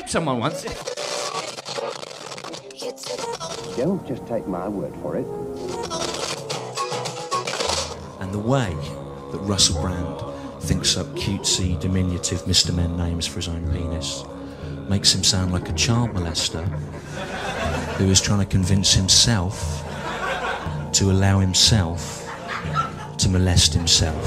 someone once. Don't just take my word for it. And the way that Russell Brand thinks up cutesy, diminutive Mr. Men names for his own penis makes him sound like a child molester who is trying to convince himself to allow himself to molest himself.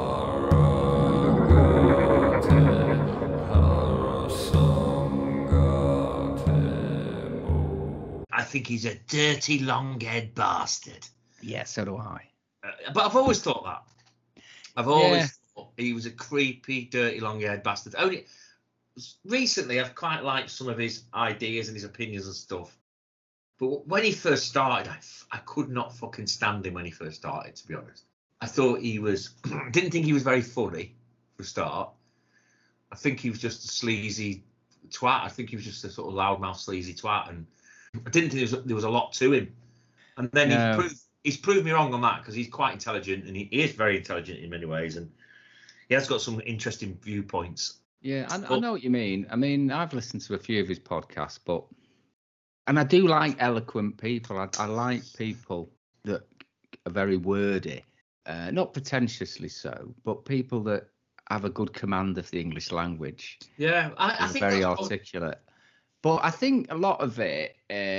I think he's a dirty, long-haired bastard. Yeah, so do I. But I've always thought that. I've always thought he was a creepy, dirty, long-haired bastard. Only recently, I've quite liked some of his ideas and his opinions and stuff. But when he first started, I could not fucking stand him when he first started, to be honest. I thought he was... didn't think he was very funny, for a start. I think he was just a sleazy twat. I think he was just a sort of loudmouth, sleazy twat. And I didn't think there was a lot to him. And then he's proved me wrong on that, because he's quite intelligent, and he is very intelligent in many ways. And he has got some interesting viewpoints. Yeah, I know what you mean. I mean, I've listened to a few of his podcasts, and I do like eloquent people. I like people that are very wordy, not pretentiously so, but people that have a good command of the English language. Yeah, I think very articulate. But I think a lot of it,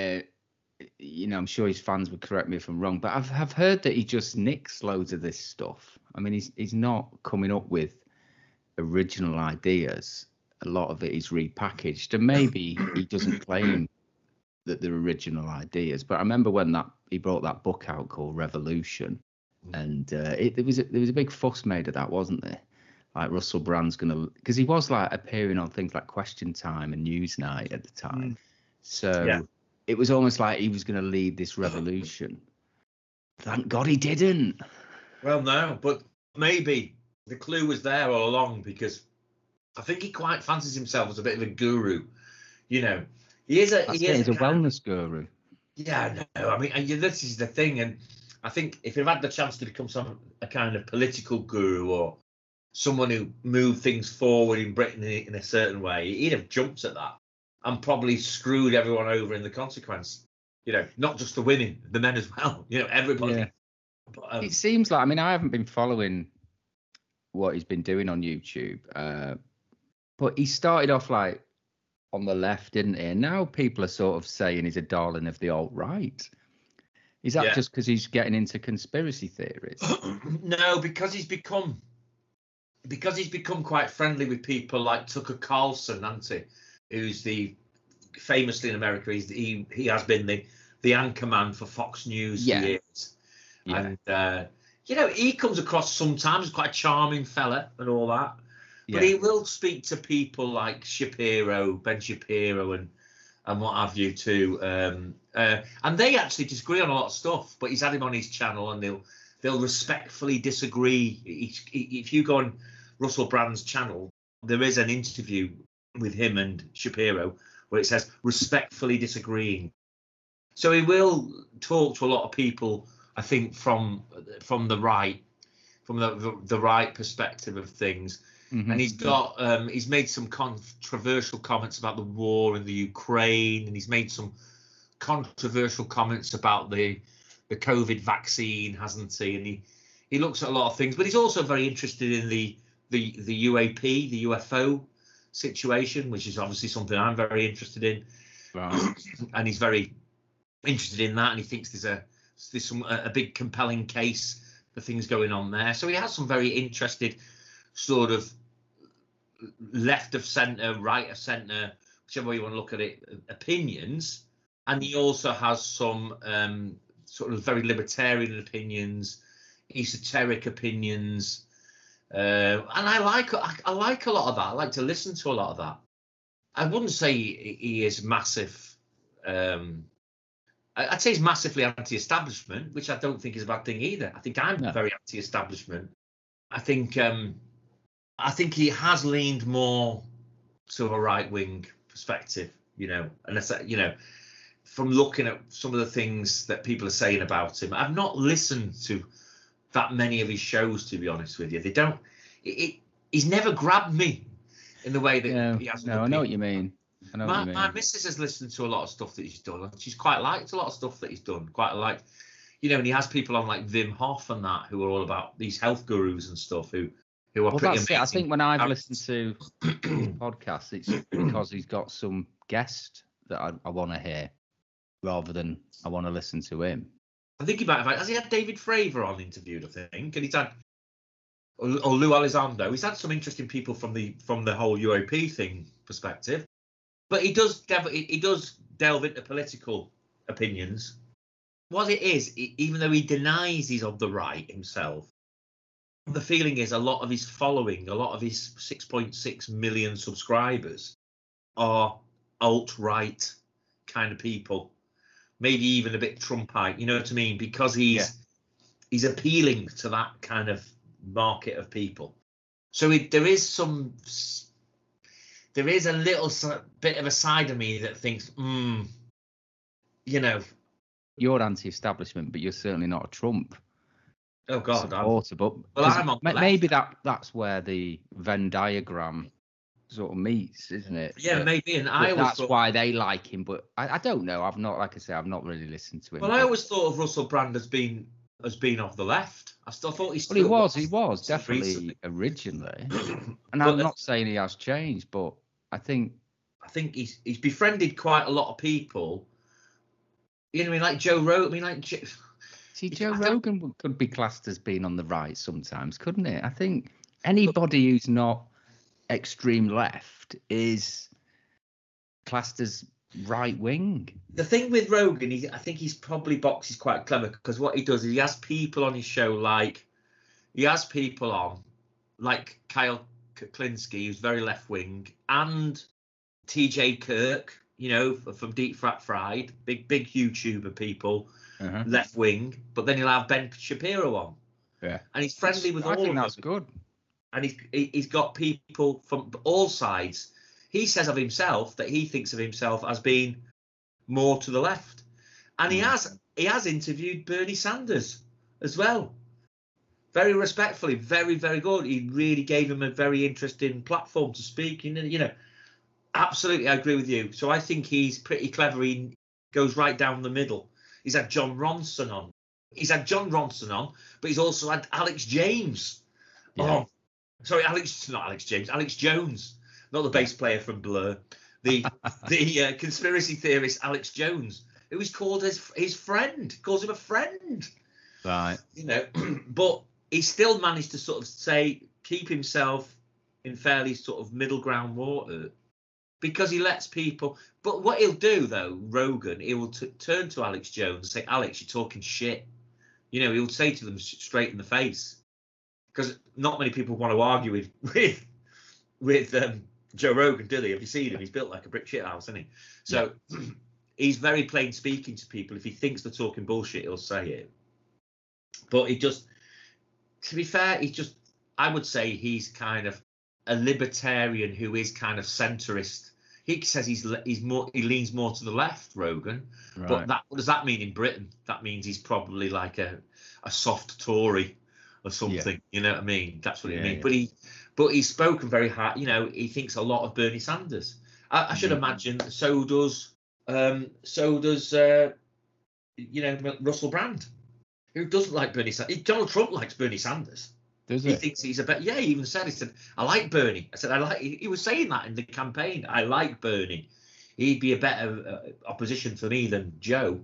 I'm sure his fans would correct me if I'm wrong, but I've heard that he just nicks loads of this stuff. I mean, he's not coming up with original ideas. A lot of it is repackaged, and maybe he doesn't claim that they're original ideas. But I remember when he brought that book out called Revolution, and there was a big fuss made of that, wasn't there? Like Russell Brand's because he was like appearing on things like Question Time and Newsnight at the time. So it was almost like he was going to lead this revolution. Thank God he didn't. Well, no, but maybe the clue was there all along, because I think he quite fancies himself as a bit of a guru. He is a wellness guru. Yeah, no, I mean, and this is the thing, and I think if he'd had the chance to become a kind of political guru or someone who moved things forward in Britain in a certain way, he'd have jumped at that and probably screwed everyone over in the consequence. Not just the women, the men as well. Everybody. Yeah. But, it seems like, I mean, I haven't been following what he's been doing on YouTube, but he started off like on the left, didn't he? And now people are sort of saying he's a darling of the alt-right. Is that just because he's getting into conspiracy theories? No, because he's become quite friendly with people like Tucker Carlson, hasn't he? Who's famously in America, he has been the anchorman for Fox News for years. Yeah. And he comes across sometimes as quite a charming fella and all that. But he will speak to people like Ben Shapiro and what have you too. And they actually disagree on a lot of stuff, but he's had him on his channel, and they'll respectfully disagree. If you go on Russell Brand's channel, there is an interview with him and Shapiro where it says respectfully disagreeing. So he will talk to a lot of people, I think, from the right, from the right perspective of things. Mm-hmm. And he's made some controversial comments about the war in the Ukraine, and he's made some controversial comments about the COVID vaccine, hasn't he? And he looks at a lot of things, but he's also very interested in the UAP, the UFO situation, which is obviously something I'm very interested in. Right. And he's very interested in that, and he thinks there's a big compelling case for things going on there. So he has some very interested sort of left of centre, right of centre, whichever way you want to look at it, opinions. And he also has some sort of very libertarian opinions, esoteric opinions, and I like a lot of that. I like to listen to a lot of that. I wouldn't say he is massive. I'd say he's massively anti-establishment, which I don't think is a bad thing either. I think I'm very anti-establishment. I think he has leaned more to a right-wing perspective, and from looking at some of the things that people are saying about him. I've not listened to that many of his shows, to be honest with you. He's never grabbed me in the way that he has. No, I know what you mean. I know what you mean. My missus has listened to a lot of stuff that he's done. She's quite liked a lot of stuff that he's done. Quite liked, and he has people on like Wim Hof and that who are all about these health gurus and stuff who are pretty amazing. I think when I've listened to his podcasts, it's because he's got some guest that I want to hear rather than I want to listen to him. I think he might have. Has he had David Fravor on interviewed? I think, and he's had or Lou Elizondo. He's had some interesting people from the whole UOP thing perspective. But he does delve into political opinions. What it is, even though he denies he's of the right himself, the feeling is a lot of his following, a lot of his 6.6 million subscribers are alt-right kind of people, maybe even a bit Trumpite, you know what I mean? Because he's appealing to that kind of market of people. So there is a little bit of a side of me that thinks, You're anti-establishment, but you're certainly not a Trump. Oh God, supporter. But I'm on maybe that's where the Venn diagram sort of meets, isn't it? Yeah, maybe. And that's why they like him. But I don't know. I've not, like I say, I've not really listened to him. Well, I always thought of Russell Brand as being of the left. I still thought he was definitely originally. And I'm not saying he has changed, but I think he's befriended quite a lot of people. You know what I mean? Like Joe Rogan. Joe Rogan could be classed as being on the right sometimes, couldn't it? I think anybody who's not extreme left is classed as right wing. The thing with Rogan, I think he's probably boxes quite clever, because what he does is he has people on his show like Kyle Kuklinski, who's very left wing, and TJ Kirk, from Deep Fat Fried, big YouTuber people. Left wing, but then he'll have Ben Shapiro on. Yeah, and he's friendly with all of them. I think that's good. And he's got people from all sides. He says of himself that he thinks of himself as being more to the left, and he has interviewed Bernie Sanders as well, very respectfully, very, very good. He really gave him a very interesting platform to speak. Absolutely, I agree with you. So I think he's pretty clever. He goes right down the middle. He's had Jon Ronson on. But he's also had Alex James. Yeah. Oh, sorry, Alex Jones, not the bass player from Blur. The conspiracy theorist Alex Jones, who is called his friend, calls him a friend. Right. But he still managed to sort of keep himself in fairly sort of middle ground water, because he lets people. But what he'll do, though, Rogan, he will turn to Alex Jones and say, Alex, you're talking shit. He'll say to them straight in the face, because not many people want to argue with Joe Rogan, do they? Have you seen him? He's built like a brick shit house, isn't he? So he's very plain speaking to people. If he thinks they're talking bullshit, he'll say it. But to be fair, I would say he's kind of a libertarian who is kind of centrist. He says he leans more to the left, Rogan. Right. But what does that mean in Britain? That means he's probably like a soft Tory or something. Yeah. You know what I mean? That's what it means. Yeah. But he's spoken very hard. He thinks a lot of Bernie Sanders. I should imagine so does Russell Brand, who doesn't like Bernie Sanders. Donald Trump likes Bernie Sanders. He thinks he's a better. Yeah, he even said, he said, I like Bernie. I said, he was saying that in the campaign. I like Bernie. He'd be a better opposition for me than Joe.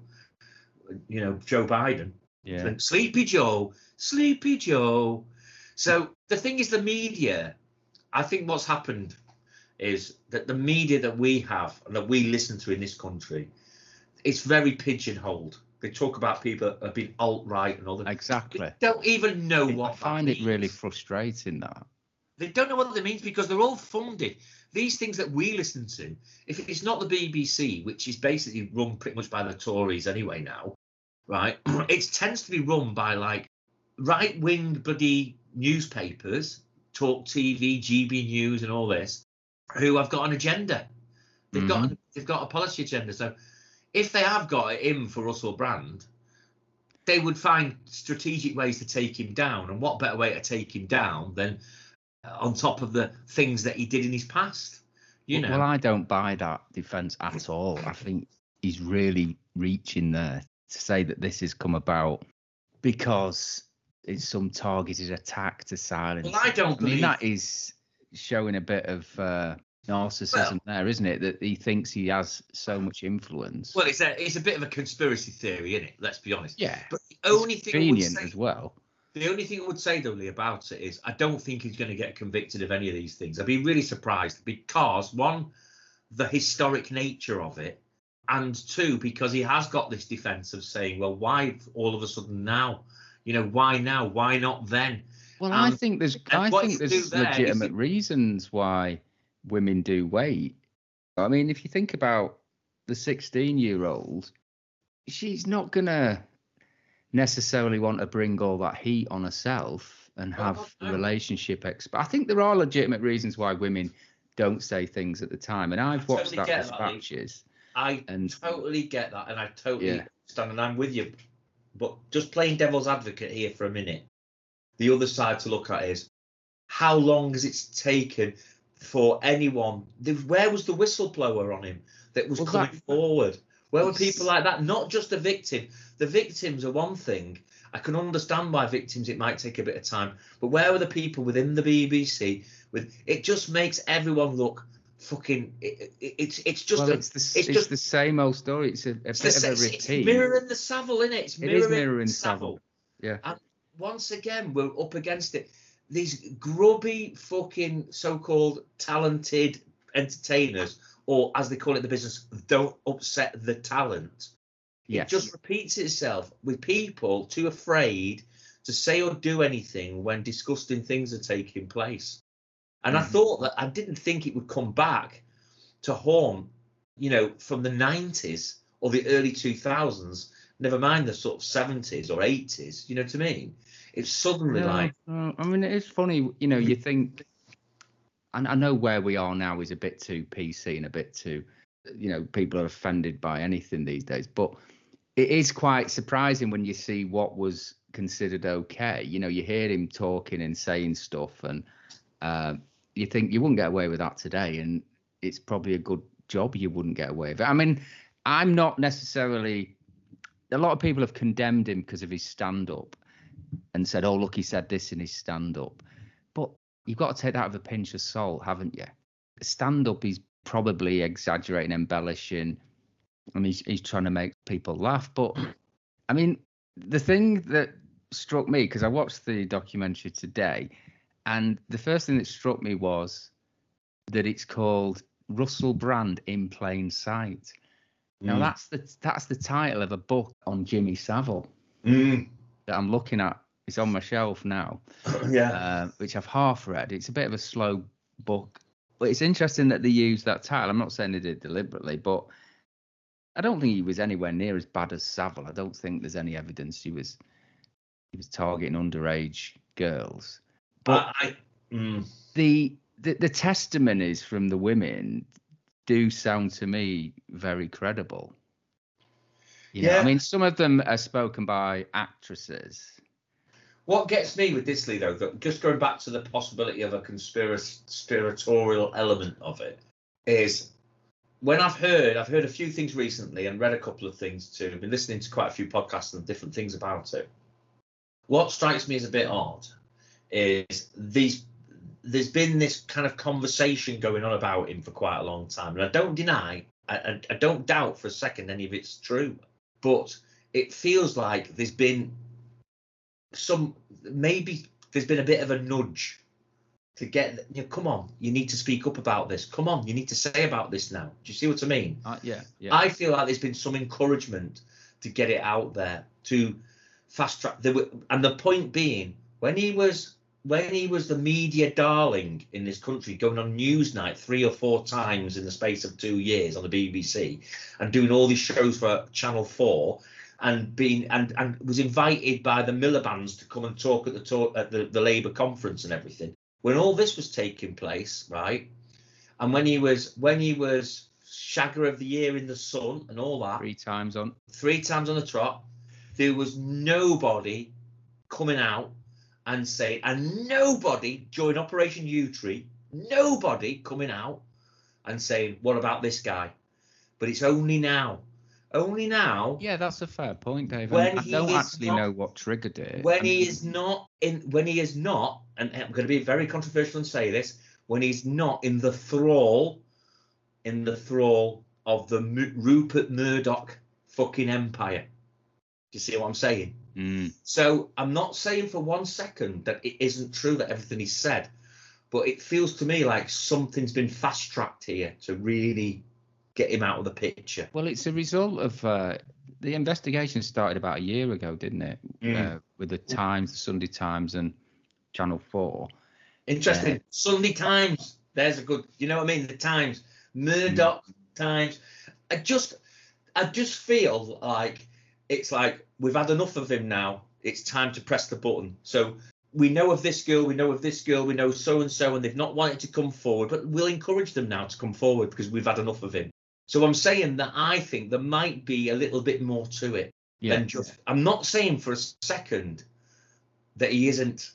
Joe Biden. Yeah. Sleepy Joe. So the thing is, the media, I think what's happened is that the media that we have and that we listen to in this country, it's very pigeonholed. They talk about people that have been alt-right and all that. Exactly. They don't even know what I find it really frustrating that. They don't know what that means, because they're all funded. These things that we listen to, if it's not the BBC, which is basically run pretty much by the Tories anyway now, right? It tends to be run by like right-wing bloody newspapers, Talk TV, GB News and all this, who have got an agenda. They've got a policy agenda. So if they have got it in for Russell Brand, they would find strategic ways to take him down. And what better way to take him down than on top of the things that he did in his past? You know. Well, I don't buy that defence at all. I think he's really reaching there to say that this has come about because it's some targeted attack to silence. Well, I don't believe. I mean, that is showing a bit of narcissism there, isn't it? That he thinks he has so much influence. Well, it's a bit of a conspiracy theory, isn't it? Let's be honest. Yeah. But the only thing I would say, as well. The only thing I would say, though, Lee, about it is I don't think he's going to get convicted of any of these things. I'd be really surprised because, one, the historic nature of it, and two, because he has got this defence of saying, well, why all of a sudden now? You know, why now? Why not then? Well, I think there's legitimate reasons why women do wait. I mean, if you think about the 16-year-old, she's not going to necessarily want to bring all that heat on herself and have the relationship I think there are legitimate reasons why women don't say things at the time, and I've watched that Dispatches. I totally get that, and I totally understand, and I'm with you. But just playing devil's advocate here for a minute, the other side to look at is how long has it taken for anyone? Where was the whistleblower on him that was coming forward? Where were people like that? Not just the victim. The victims are one thing. I can understand why victims, it might take a bit of time. But where were the people within the BBC? It just makes everyone look fucking. It's the same old story. It's a bit of a repeat. It's mirroring the Savile, isn't it? It is mirroring Savile. Yeah. And once again, we're up against it. These grubby fucking so-called talented entertainers, or as they call it in the business, don't upset the talent. Yes. It just repeats itself with people too afraid to say or do anything when disgusting things are taking place. And I didn't think it would come back to haunt, from the 90s or the early 2000s, never mind the sort of 70s or 80s, you know what I mean? It's suddenly I mean, it's funny, you think, and I know where we are now is a bit too PC and a bit too, people are offended by anything these days, but it is quite surprising when you see what was considered okay. You hear him talking and saying stuff, and you think you wouldn't get away with that today, and it's probably a good job you wouldn't get away with it. I mean, I'm not necessarily. A lot of people have condemned him because of his stand-up and said, "Oh, look, he said this in his stand-up," but you've got to take that with a pinch of salt, haven't you? Stand-up, he's probably exaggerating, embellishing. I mean, he's trying to make people laugh. But, I mean, the thing that struck me, because I watched the documentary today, and the first thing that struck me was that it's called Russell Brand in Plain Sight. Now, that's the title of a book on Jimmy Savile that I'm looking at. It's on my shelf now, which I've half read. It's a bit of a slow book, but it's interesting that they use that title. I'm not saying they did deliberately, but I don't think he was anywhere near as bad as Savile. I don't think there's any evidence he was targeting underage girls. But the testimonies from the women do sound to me very credible. I mean, some of them are spoken by actresses. What gets me with this, Lee, though, just going back to the possibility of a conspiratorial element of it, is when I've heard a few things recently and read a couple of things too. I've been listening to quite a few podcasts and different things about it. What strikes me as a bit odd is there's been this kind of conversation going on about him for quite a long time. And I don't deny, I don't doubt for a second any of it's true. But it feels like there's been there's been a bit of a nudge to get, come on, you need to speak up about this. Come on, you need to say about this now. Do you see what I mean? Yeah. I feel like there's been some encouragement to get it out there, to fast track. And the point being, when he was the media darling in this country, going on Newsnight 3 or 4 times in the space of 2 years on the BBC and doing all these shows for Channel 4, and was invited by the Miliband's to come and talk at the Labour conference and everything. When all this was taking place, right, and when he was Shagger of the Year in the Sun and all that, 3 times on the trot, there was nobody coming out and saying, and nobody during Operation Yewtree, nobody coming out and saying, what about this guy? But it's only now. Yeah, that's a fair point, Dave. When I don't actually know what triggered it. When he is not, and I'm going to be very controversial and say this, when he's not in the thrall of the Rupert Murdoch fucking empire. Do you see what I'm saying? So I'm not saying for 1 second that it isn't true that everything he said, but it feels to me like something's been fast tracked here to really get him out of the picture. Well, it's a result of the investigation started about a year ago, didn't it? With the Times, the Sunday Times, and Channel 4. Interesting. Sunday Times. There's a good. You know what I mean? The Times, Murdoch Times. I just feel like it's like we've had enough of him now. It's time to press the button. So we know of this girl, we know so and so, and they've not wanted to come forward, but we'll encourage them now to come forward because we've had enough of him. So I'm saying that I think there might be a little bit more to it than just. I'm not saying for a second that he isn't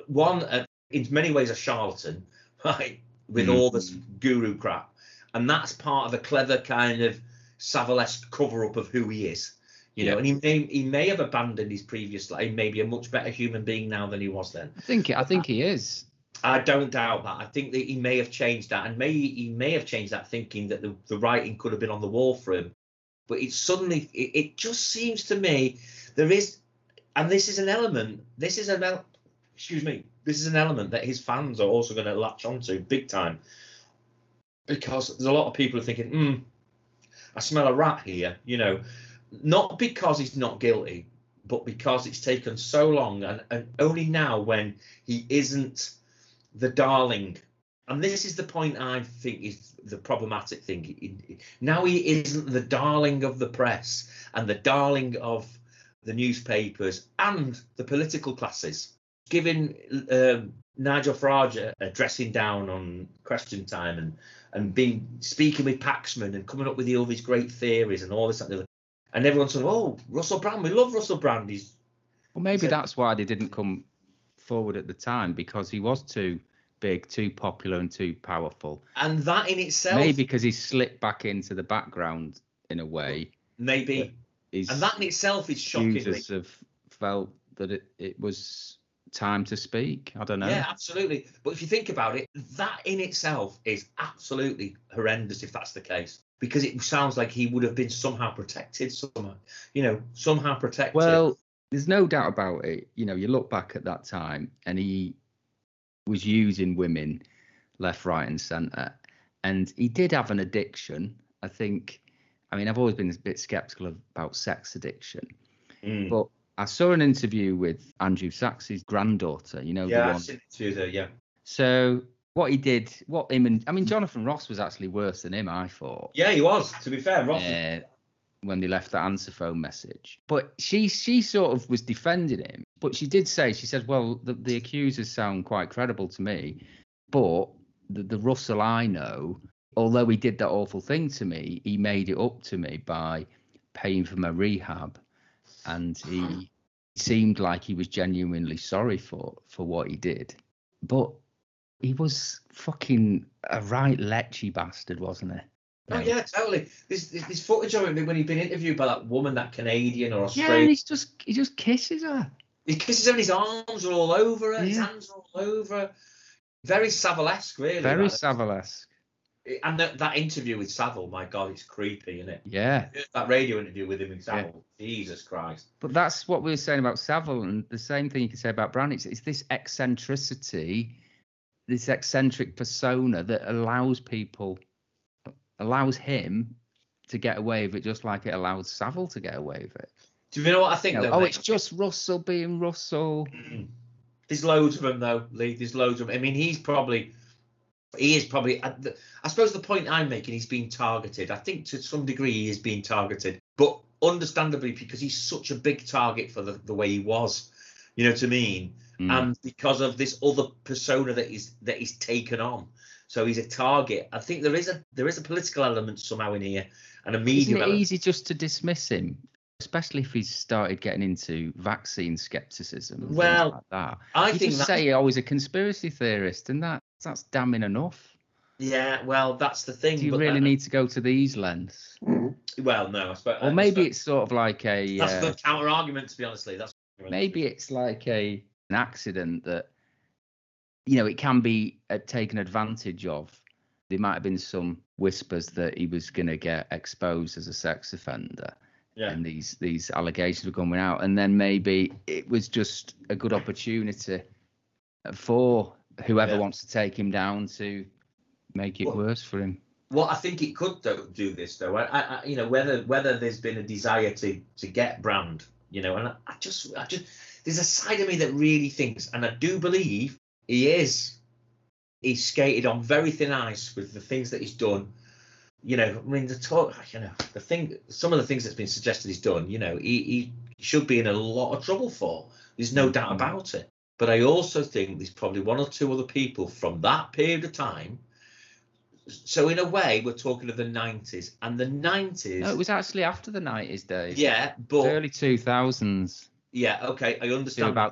in many ways a charlatan, right, with all this guru crap, and that's part of a clever kind of Savile-esque cover-up of who he is, you know. And he may have abandoned his previous life. He may be a much better human being now than he was then. I think he is. I don't doubt that. I think that he may have changed that, and he may have changed that thinking that the writing could have been on the wall for him. But it just seems to me there is, and this is an element. This is an element that his fans are also going to latch onto big time, because there's a lot of people who are thinking, I smell a rat here, you know, not because he's not guilty, but because it's taken so long, and only now when he isn't the darling, and this is the point I think is the problematic thing. Now he isn't the darling of the press and the darling of the newspapers and the political classes. Giving Nigel Farage a dressing down on Question Time and speaking with Paxman and coming up with all these great theories and all this and the other. And everyone's saying, oh, Russell Brand, we love Russell Brand. Well, maybe that's why they didn't come forward at the time, because he was too big, too popular, and too powerful. And that in itself, maybe because he slipped back into the background in a way. Maybe. And that in itself is shocking. Users have felt that it was time to speak. I don't know. Yeah, absolutely. But if you think about it, that in itself is absolutely horrendous if that's the case, because it sounds like he would have been somehow protected, somehow protected. Well, there's no doubt about it. You know, you look back at that time and he was using women left, right and centre. And he did have an addiction. I've always been a bit sceptical about sex addiction. But I saw an interview with Andrew Sachs's granddaughter, the one. Yeah, I've seen it too, yeah. So what he did, Jonathan Ross was actually worse than him, I thought. Yeah, he was, to be fair. Ross when they left that answer phone message. But she sort of was defending him. But she did say, she said, well, the accusers sound quite credible to me. But the Russell I know, although he did that awful thing to me, he made it up to me by paying for my rehab. And he seemed like he was genuinely sorry for what he did. But he was fucking a right lechy bastard, wasn't he? Oh yeah, totally. This footage of him when he'd been interviewed by that woman, that Canadian or Australian. Yeah, and he just kisses her. He kisses her, and his arms are all over her, his hands are all over her. Very Savile-esque, really. Very Savile-esque. And that interview with Savile, my God, it's creepy, isn't it? Yeah. That radio interview with him in Savile, Jesus Christ. But that's what we were saying about Savile, and the same thing you could say about Brand. It's this eccentricity, this eccentric persona that allows him to get away with it, just like it allows Savile to get away with it. Do you know what I think? Though, it's just Russell being Russell. There's loads of them, though, Lee. There's loads of them. I mean, he is probably. I suppose the point I'm making, he's being targeted. I think to some degree he is being targeted, but understandably because he's such a big target for the way he was. You know what I mean? And because of this other persona that he's taken on. So he's a target. I think there is a political element somehow in here, and a media element. Isn't it easy just to dismiss him, especially if he's started getting into vaccine skepticism? And well, things like that. I think say he's a conspiracy theorist, and that's damning enough. Yeah, well, that's the thing. Do you really need to go to these lengths? Well, no, I suppose. Or maybe it's sort of like a. That's the counter argument, to be honest. Maybe it's like an accident that, it can be taken advantage of. There might have been some whispers that he was going to get exposed as a sex offender. Yeah. And these allegations were coming out. And then maybe it was just a good opportunity for whoever wants to take him down to make it worse for him. Well, I think it could do this, though. I whether there's been a desire to get Brand, and I just there's a side of me that really thinks, and I do believe he's skated on very thin ice with the things that he's done. Some of the things that's been suggested he's done, he should be in a lot of trouble for. There's no doubt about it. But I also think there's probably one or two other people from that period of time. So in a way, we're talking of the 90s, and the 90s. No, it was actually after the 90s, Dave. Yeah, but early 2000s. Yeah, okay, I understand. About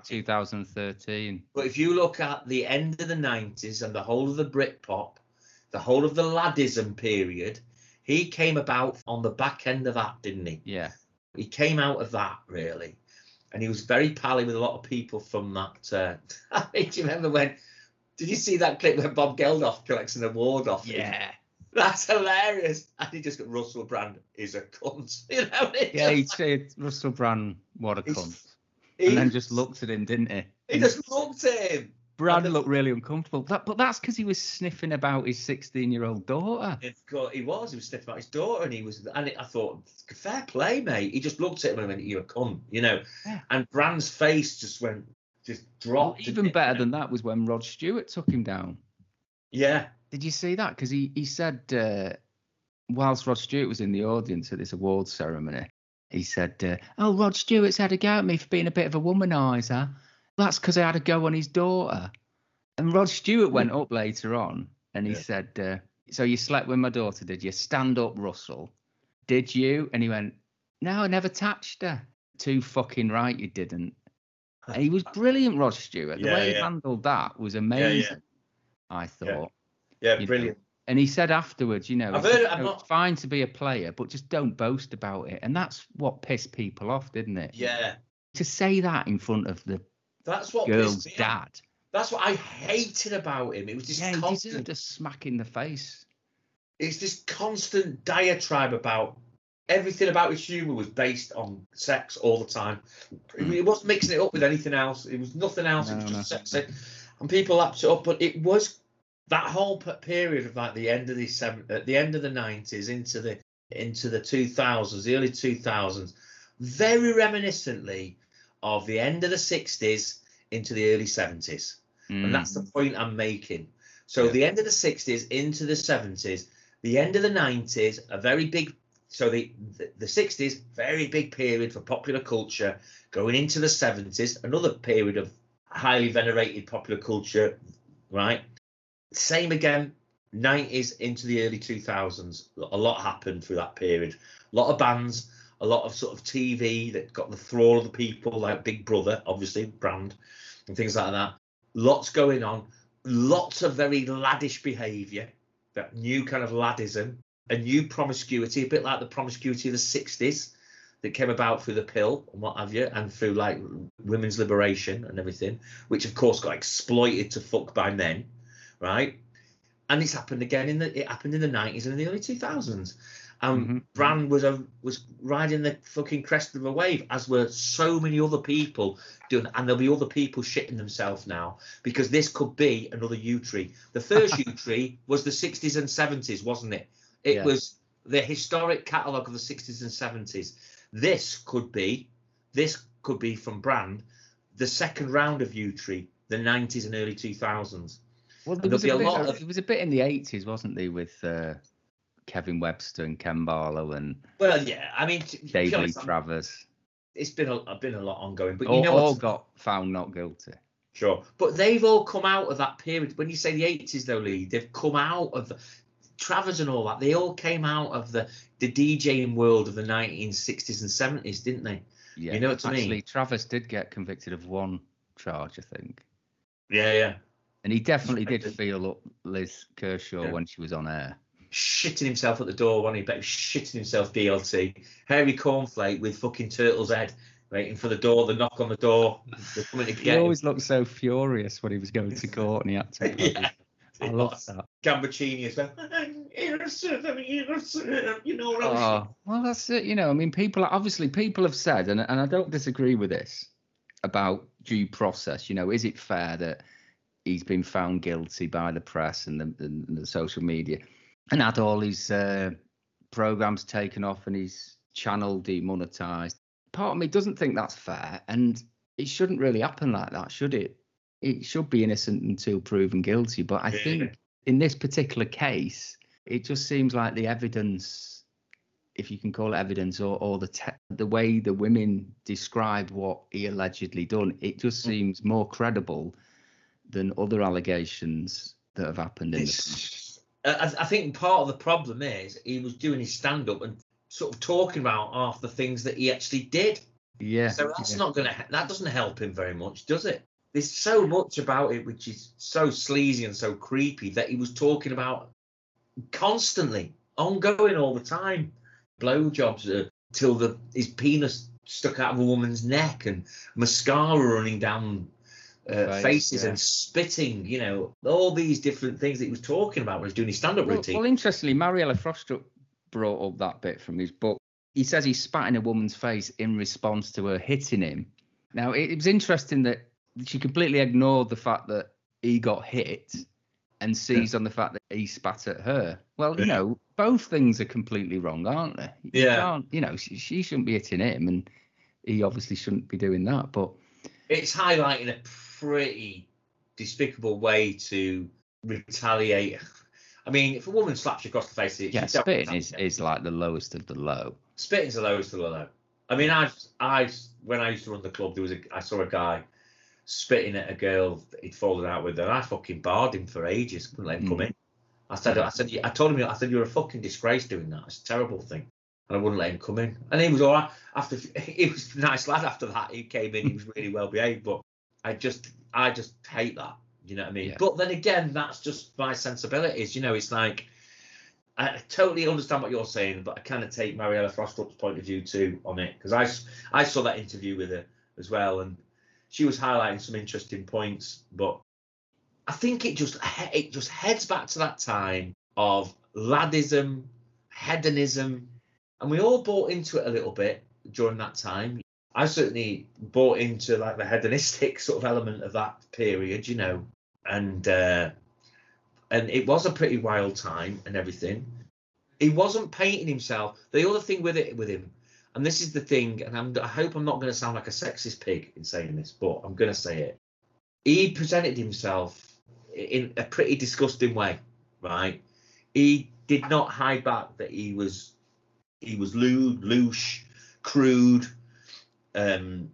2013. But if you look at the end of the 90s and the whole of the Britpop, the whole of the Laddism period, he came about on the back end of that, didn't he? Yeah. He came out of that, really. And he was very pally with a lot of people from that. Do you remember did you see that clip where Bob Geldof collects an award off him? Yeah. That's hilarious. And he just got Russell Brand is a cunt. Yeah, he said Russell Brand, what a cunt. And then just looked at him, didn't he? He just looked at him. Brad looked really uncomfortable. But that's because he was sniffing about his 16-year-old daughter. He was sniffing about his daughter, and I thought, fair play, mate. He just looked at him and went, "You're a cunt," Yeah. And Brand's face just dropped. Well, even better than that was when Rod Stewart took him down. Yeah. Did you see that? Because he said, whilst Rod Stewart was in the audience at this awards ceremony, he said, Rod Stewart's had a go at me for being a bit of a womanizer. That's because I had a go on his daughter. And Rod Stewart went up later on and he said, so you slept with my daughter, did you? Stand up, Russell. Did you? And he went, no, I never touched her. Too fucking right you didn't. And he was brilliant, Rod Stewart. The way he handled that was amazing, I thought. Yeah, brilliant. And he said afterwards, I've heard it, it's fine to be a player, but just don't boast about it. And that's what pissed people off, didn't it? Yeah. To say that in front of the girl's dad. That's what I hated about him. It was this constant. He deserved a smack in the face. It's this constant diatribe about everything about his humour was based on sex all the time. He wasn't mixing it up with anything else. It was nothing else. It was just sexy. And people lapped it up. But it was that whole period of like the end of the 90s into the 2000s, the early 2000s, very reminiscently of the end of the 60s into the early 70s. And that's the point I'm making. So the end of the 60s into the 70s, the end of the 90s, a very big, so the 60s, very big period for popular culture, going into the 70s, another period of highly venerated popular culture, right? Same again, 90s into the early 2000s. A lot happened through that period. A lot of bands, a lot of sort of TV that got the thrall of the people, like Big Brother, obviously, Brand, and things like that. Lots going on. Lots of very laddish behaviour, that new kind of laddism, a new promiscuity, a bit like the promiscuity of the 60s that came about through the pill and what have you, and through like women's liberation and everything, which of course got exploited to fuck by men, right? And it's happened again it happened in the 90s and in the early 2000s. Brand was riding the fucking crest of a wave, as were so many other people doing, and there'll be other people shitting themselves now because this could be another U-Tree. The first U-Tree was the 60s and 70s, wasn't it? It was the historic catalogue of the 60s and 70s. This could be from Brand, the second round of U-Tree, the 90s and early 2000s. Well, there was a bit in the 80s, wasn't there, with Kevin Webster and Ken Barlow and Dave Lee Travers. It's been a lot ongoing, but all got found not guilty. Sure, but they've all come out of that period. When you say the 80s, though, Lee, they've come out of Travers and all that. They all came out of the DJing world of the 1960s and 70s, didn't they? Yeah, you know what I mean. Actually, Travers did get convicted of one charge, I think. Yeah. And he definitely did feel up Liz Kershaw when she was on air. Shitting himself at the door, wasn't he? But shitting himself DLT. Hairy cornflake with fucking turtle's head, waiting for the door, the knock on the door. They're coming to get him. He always looked so furious when he was going to court and he had to pose. Yeah. I love that. Gambaccini as well. I'm innocent, you know what I'm saying? Well, that's it. You know, I mean, people have said, and I don't disagree with this, about due process. You know, is it fair that he's been found guilty by the press and the social media and had all his programs taken off and his channel demonetized? Part of me doesn't think that's fair, and it shouldn't really happen like that, should it? It should be innocent until proven guilty. But I think in this particular case, it just seems like the evidence, if you can call it evidence, or the way the women describe what he allegedly done, it just seems more credible than other allegations that have happened in the past. I think part of the problem is he was doing his stand-up and sort of talking about half the things that he actually did. Yeah. So that doesn't help him very much, does it? There's so much about it which is so sleazy and so creepy that he was talking about constantly, ongoing all the time. Blowjobs till his penis stuck out of a woman's neck and mascara running down faces and spitting, you know, all these different things that he was talking about when he was doing his stand-up routine. Well, interestingly, Mariella Frostrup brought up that bit from his book. He says he spat in a woman's face in response to her hitting him. Now, it was interesting that she completely ignored the fact that he got hit and seized on the fact that he spat at her. Well, you know, both things are completely wrong, aren't they? You know, she shouldn't be hitting him, and he obviously shouldn't be doing that. But it's highlighting a pretty despicable way to retaliate. I mean, if a woman slaps you across the face, spitting is like the lowest of the low. Spitting's the lowest of the low. I mean, when I used to run the club, I saw a guy spitting at a girl that he'd fallen out with, and I fucking barred him for ages. Couldn't let him come in. I told him, you're a fucking disgrace doing that. It's a terrible thing. And I wouldn't let him come in. And he was all right. He was a nice lad after that. He came in, he was really well behaved, but I just hate that. You know what I mean? Yeah. But then again, that's just my sensibilities. You know, it's like, I totally understand what you're saying, but I kind of take Mariella Frostrup's point of view too on it, because I saw that interview with her as well, and she was highlighting some interesting points. But I think it just heads back to that time of laddism, hedonism, and we all bought into it a little bit during that time. I certainly bought into like the hedonistic sort of element of that period, you know, and it was a pretty wild time and everything. He wasn't painting himself. The other thing with him, and this is the thing, and I hope I'm not going to sound like a sexist pig in saying this, but I'm going to say it. He presented himself in a pretty disgusting way, right? He did not hide back that he was lewd, louche, crude, and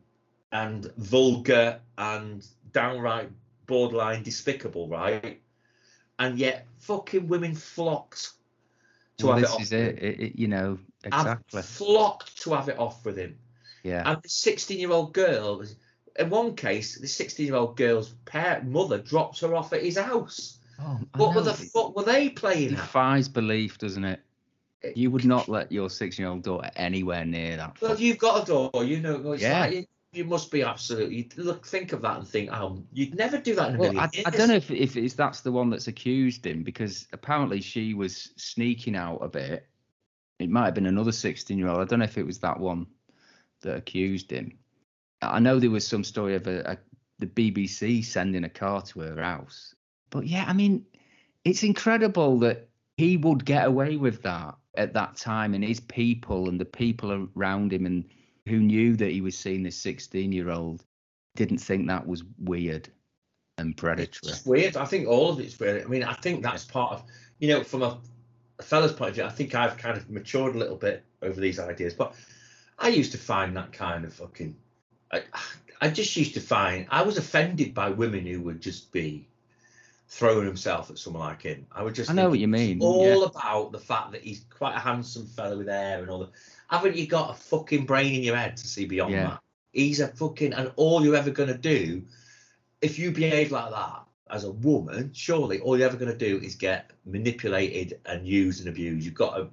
vulgar and downright borderline despicable, right? And yet fucking women flocked to have it off. This is it, you know, exactly. Flocked to have it off with him. Yeah. And the 16-year-old girl, in one case, the 16-year-old girl's mother dropped her off at his house. Oh, what the fuck were they playing at? Defies belief, doesn't it? You would not let your 6-year-old daughter anywhere near that. Well, you've got a daughter, you know. Like, you must be absolutely. Look, think of that and think, you'd never do that in a million years. I don't know if that's the one that's accused him, because apparently she was sneaking out a bit. It might have been another 16-year-old. I don't know if it was that one that accused him. I know there was some story of the BBC sending a car to her house. But yeah, I mean, it's incredible that he would get away with that at that time, and his people and the people around him and who knew that he was seeing this 16-year-old didn't think that was weird and predatory. It's weird. I think all of it's weird. I mean, I think that's part of, you know, from a fella's point of view, I think I've kind of matured a little bit over these ideas. But I used to find that kind of fucking, I just used to find, I was offended by women who would just be throwing himself at someone like him. I know what you mean. All about the fact that he's quite a handsome fella with hair and all that. Haven't you got a fucking brain in your head to see beyond that? He's a fucking, and all you're ever going to do, if you behave like that, as a woman, surely all you're ever going to do is get manipulated and used and abused. You've got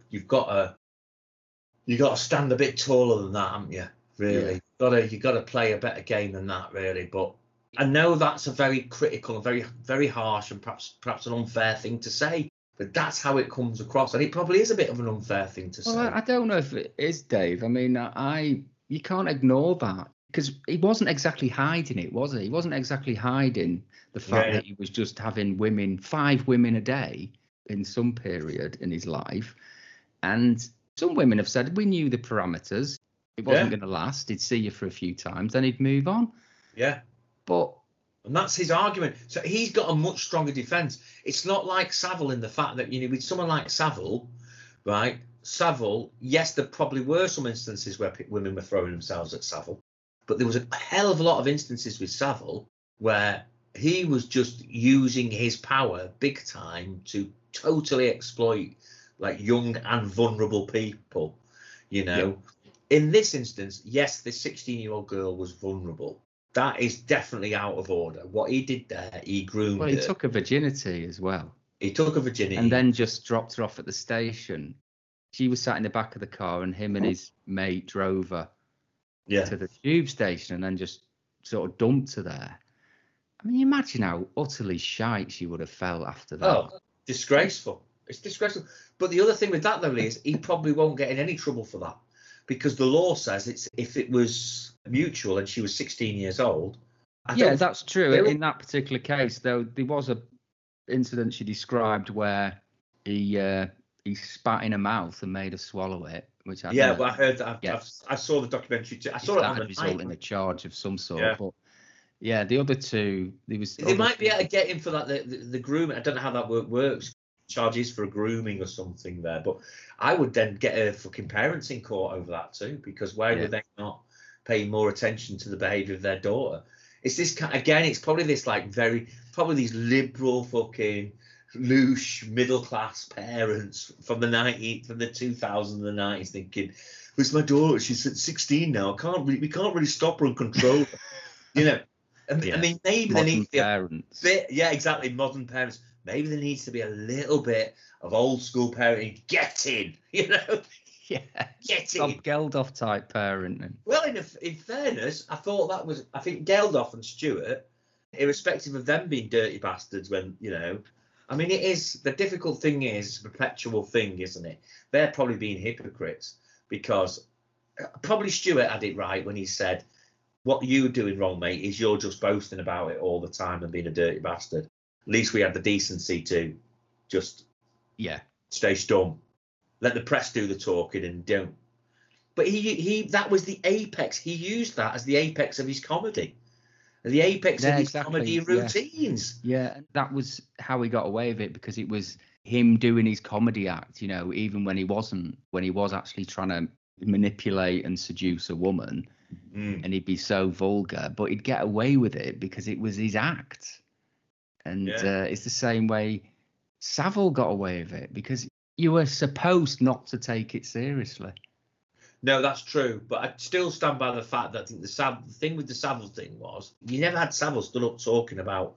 to stand a bit taller than that, haven't you? Really, you've got to play a better game than that, really. But I know that's a very critical and very, very harsh and perhaps an unfair thing to say. But that's how it comes across, and it probably is a bit of an unfair thing to say. Well, I don't know if it is, Dave. I mean, you can't ignore that, because he wasn't exactly hiding it, was he? He wasn't exactly hiding the fact that he was just having 5 women a day in some period in his life. And some women have said, we knew the parameters. It wasn't going to last. He'd see you for a few times, then he'd move on. Yeah. And that's his argument. So he's got a much stronger defence. It's not like Savile in the fact that, with someone like Savile, right? Savile, yes, there probably were some instances where women were throwing themselves at Savile, but there was a hell of a lot of instances with Savile where he was just using his power big time to totally exploit like young and vulnerable people, In this instance, yes, this 16-year-old girl was vulnerable. That is definitely out of order. What he did there, he groomed her. Well, he took her virginity as well. He took her virginity. And then just dropped her off at the station. She was sat in the back of the car, and him and his mate drove her to the tube station, and then just sort of dumped her there. I mean, imagine how utterly shite she would have felt after that. Oh, disgraceful. It's disgraceful. But the other thing with that, though, is he probably won't get in any trouble for that, because the law says if it was mutual and she was 16 years old. That's true. In that particular case, though, there was a incident she described where he spat in her mouth and made her swallow it, which I heard that. I saw the documentary too. I saw it on the result in a charge of some sort. But the other two, they might be able to get him for that. The grooming. I don't know how that works. Charges for grooming or something there, but I would then get her fucking parents in court over that too, because why would they not pay more attention to the behaviour of their daughter? It's this again. It's probably this probably these liberal fucking loose middle class parents from the 2000s and the 90s thinking, "Where's my daughter? She's 16 now. We can't really stop her and control her." I mean, maybe they need to be parents. Exactly, modern parents. Maybe there needs to be a little bit of old school parenting. Get in, Yeah, get some in. Geldof type parenting. Well, in fairness, I think Geldof and Stewart, irrespective of them being dirty bastards, I mean, it is, the difficult thing is a perpetual thing, isn't it? They're probably being hypocrites, because probably Stewart had it right when he said, what you're doing wrong, mate, is you're just boasting about it all the time and being a dirty bastard. At least we had the decency to just stay stum. Let the press do the talking and don't. But he that was the apex. He used that as the apex of his comedy. The apex of his comedy routines. Yeah, that was how he got away with it, because it was him doing his comedy act, even when he was actually trying to manipulate and seduce a woman, and he'd be so vulgar, but he'd get away with it because it was his act. And it's the same way Savile got away with it, because you were supposed not to take it seriously. No, that's true. But I still stand by the fact that I think the thing with the Savile thing was, you never had Savile stood up talking about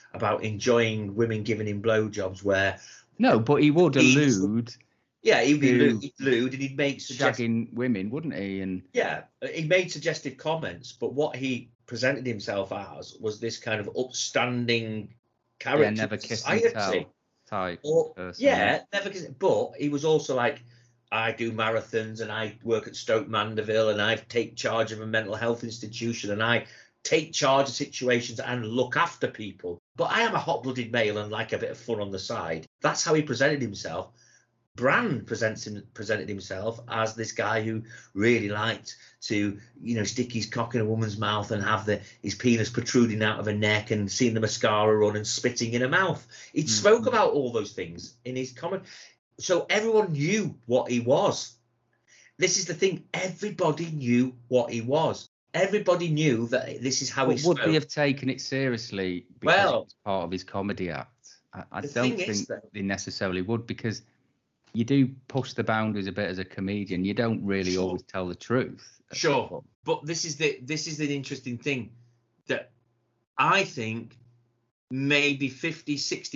enjoying women giving him blowjobs where... No, but he would allude... Yeah, he'd allude and he'd make... shagging women, wouldn't he? And yeah, he made suggestive comments, but what he presented himself as was this kind of upstanding character. Yeah, never kiss and tell type person. Yeah, never kiss. But he was also like, I do marathons and I work at Stoke Mandeville and I take charge of a mental health institution and I take charge of situations and look after people. But I am a hot-blooded male and like a bit of fun on the side. That's how he presented himself. Brand presented himself as this guy who really liked to, stick his cock in a woman's mouth and have his penis protruding out of her neck and seeing the mascara run and spitting in her mouth. He spoke about all those things in his comment. So everyone knew what he was. This is the thing. Everybody knew what he was. Everybody knew that this is how he spoke. Would they have taken it seriously because it was part of his comedy act? I don't think they necessarily would, because you do push the boundaries a bit as a comedian. You don't really always tell the truth. Sure, but this is the interesting thing, that I think maybe 50,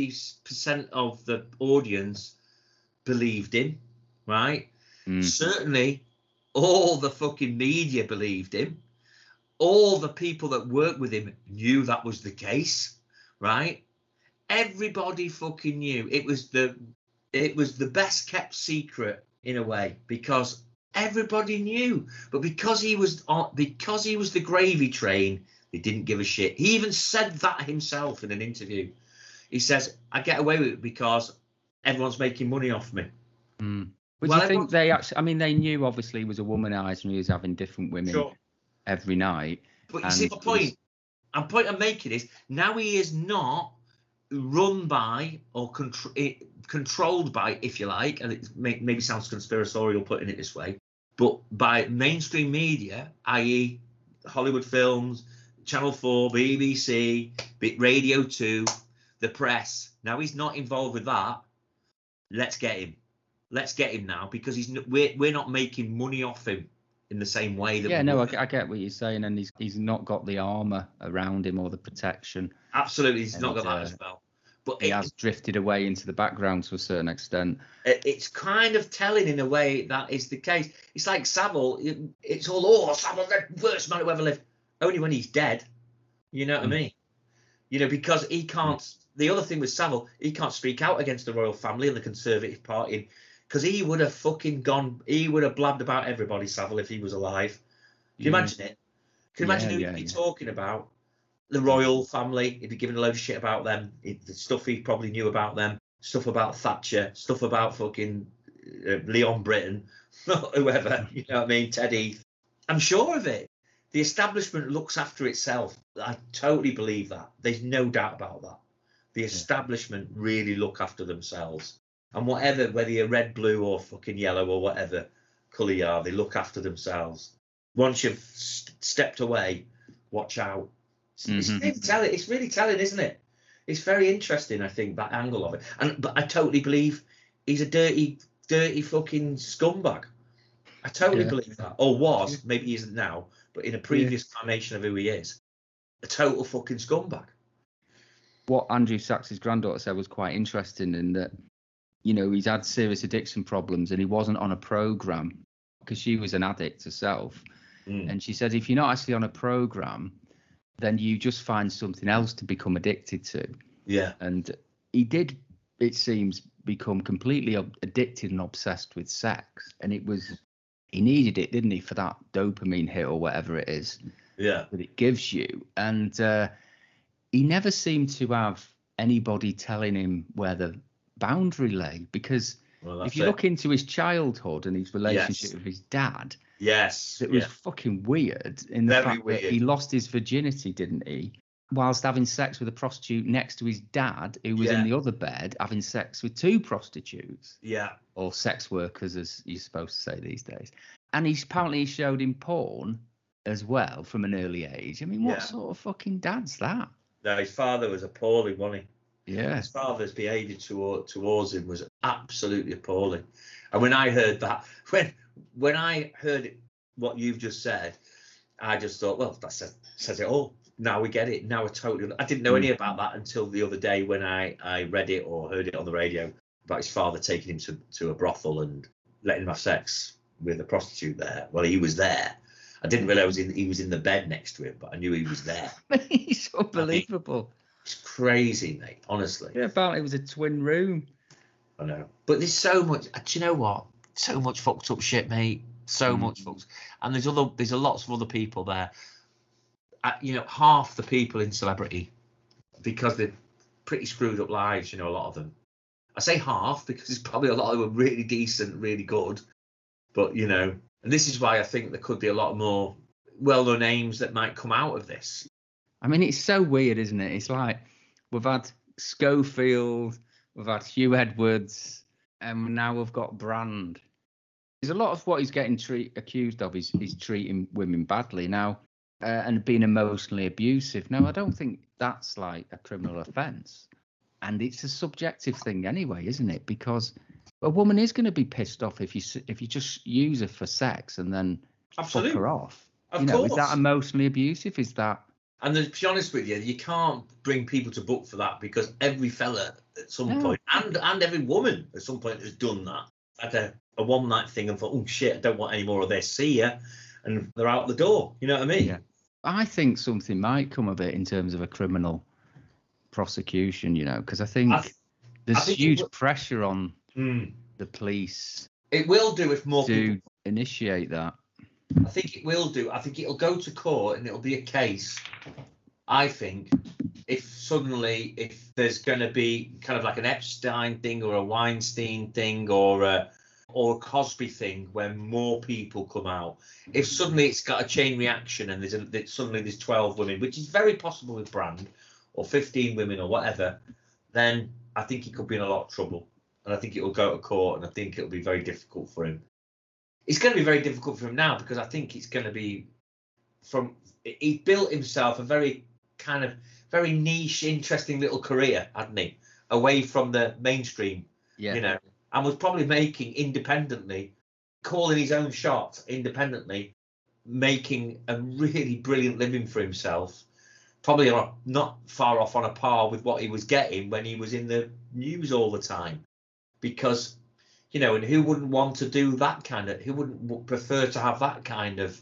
60% of the audience believed him, right? Certainly all the fucking media believed him. All the people that worked with him knew that was the case, right? Everybody fucking knew. It was the best kept secret in a way, because everybody knew. But because he was the gravy train, they didn't give a shit. He even said that himself in an interview. He says, I get away with it because everyone's making money off me. But do you think they actually, I mean, they knew obviously he was a womanizer and he was having different women every night. But you see my point? And point I'm making is, now he is not run by or controlled by, if you like, and it maybe sounds conspiratorial putting it this way, but by mainstream media, i.e. Hollywood films, Channel 4, BBC, Radio 2, the press. Now he's not involved with that. Let's get him. Let's get him now, because we're not making money off him in the same way that. Yeah, no, I get what you're saying, and he's not got the armor around him or the protection. Absolutely, he's not got that as well. But he has drifted away into the background to a certain extent. It's kind of telling in a way that is the case. It's like Savile. It's all, Savile's the worst man who ever lived. Only when he's dead. You know what I mean? You know, because he can't. The other thing with Savile, he can't speak out against the royal family and the Conservative Party, because he would have fucking gone. He would have blabbed about everybody, Savile, if he was alive. Can you imagine it? Can you imagine who he'd be talking about? The royal family. He'd be giving a load of shit about them. The stuff he probably knew about them. Stuff about Thatcher. Stuff about fucking Leon Britton. Whoever. You know what I mean? Ted Heath. I'm sure of it. The establishment looks after itself. I totally believe that. There's no doubt about that. The establishment really look after themselves. And whatever, whether you're red, blue, or fucking yellow, or whatever colour you are, they look after themselves. Once you've stepped away, watch out. It's really telling, isn't it? It's very interesting, I think, that angle of it. But I totally believe he's a dirty fucking scumbag. I totally believe that. Or was. Maybe he isn't now. But in a previous incarnation of who he is, a total fucking scumbag. What Andrew Sachs's granddaughter said was quite interesting, in that, you know, he's had serious addiction problems and he wasn't on a program, because she was an addict herself. And she said, if you're not actually on a program, then you just find something else to become addicted to. Yeah. And he did, it seems, become completely addicted and obsessed with sex. And he needed it, didn't he, for that dopamine hit or whatever it is that it gives you. And he never seemed to have anybody telling him where the boundary lay, because if you look into his childhood and his relationship with his dad, it was fucking weird, in the fact that he lost his virginity, didn't he, whilst having sex with a prostitute next to his dad, who was in the other bed having sex with two prostitutes, or sex workers, as you're supposed to say these days. And apparently showed him porn as well from an early age. I mean, what sort of fucking dad's that? No, his father was appalling, wasn't he? Yeah. His father's behaviour towards him was absolutely appalling. And when I heard that, when I heard what you've just said, I just thought, well, that says it all. Now we get it. Now I didn't know any about that until the other day when I read it or heard it on the radio about his father taking him to a brothel and letting him have sex with a prostitute there. Well, he was there. I didn't realise he was in the bed next to him, but I knew he was there. He's unbelievable. It's crazy, mate, honestly. Yeah, apparently it was a twin room. I know. But there's so much, do you know what? So much fucked up shit, mate. So much fucked. And there's lots of other people there. You know, half the people in celebrity, because they're pretty screwed up lives, you know, a lot of them. I say half because there's probably a lot of them really decent, really good. But, you know, and this is why I think there could be a lot more well-known names that might come out of this. I mean, it's so weird, isn't it? It's like we've had Schofield, we've had Hugh Edwards, and now we've got Brand. There's a lot of what he's getting accused of is treating women badly now and being emotionally abusive. Now, I don't think that's like a criminal offence. And it's a subjective thing anyway, isn't it? Because a woman is going to be pissed off if you just use her for sex and then fuck her off. Of course. Is that emotionally abusive? Is that And to be honest with you, you can't bring people to book for that, because every fella at some point, and every woman at some point has done that. Had a one night thing and thought, oh shit, I don't want any more of this. See ya, and they're out the door. You know what I mean? Yeah. I think something might come of it in terms of a criminal prosecution. Because I think there's huge pressure on the police. It will do if more people initiate that. I think it will do. I think it'll go to court and it'll be a case. I think if there's going to be kind of like an Epstein thing or a Weinstein thing or a Cosby thing, where more people come out, if suddenly it's got a chain reaction and suddenly there's 12 women, which is very possible with Brand, or 15 women or whatever, then I think he could be in a lot of trouble. And I think it will go to court, and I think it'll be very difficult for him. It's going to be very difficult for him now, because I think it's going to be he built himself a very kind of very niche, interesting little career, hadn't he? Away from the mainstream, and was probably making independently, calling his own shot independently, making a really brilliant living for himself. Probably not far off on a par with what he was getting when he was in the news all the time, because. And who wouldn't want to do that kind of? Who wouldn't prefer to have that kind of?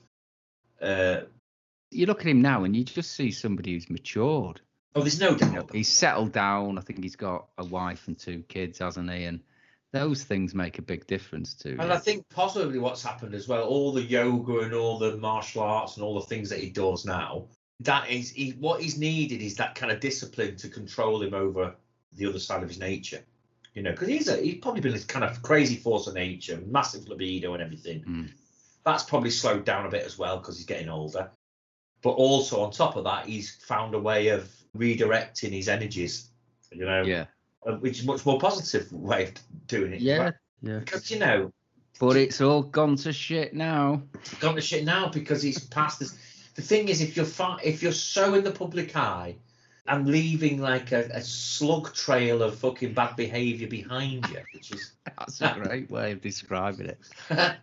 You look at him now, and you just see somebody who's matured. Oh, there's no doubt. He's settled down. I think he's got a wife and 2 kids, hasn't he? And those things make a big difference too. And I think possibly what's happened as well, all the yoga and all the martial arts and all the things that he does now, that is what he's needed is that kind of discipline to control him over the other side of his nature. Because he's probably been this kind of crazy force of nature, massive libido and everything. That's probably slowed down a bit as well because he's getting older. But also on top of that, he's found a way of redirecting his energies, which is a much more positive way of doing it. Yeah. Because, But it's all gone to shit now. Gone to shit now because he's past this. The thing is, if you're so in the public eye, and leaving like a slug trail of fucking bad behaviour behind you, which is that's a great way of describing it.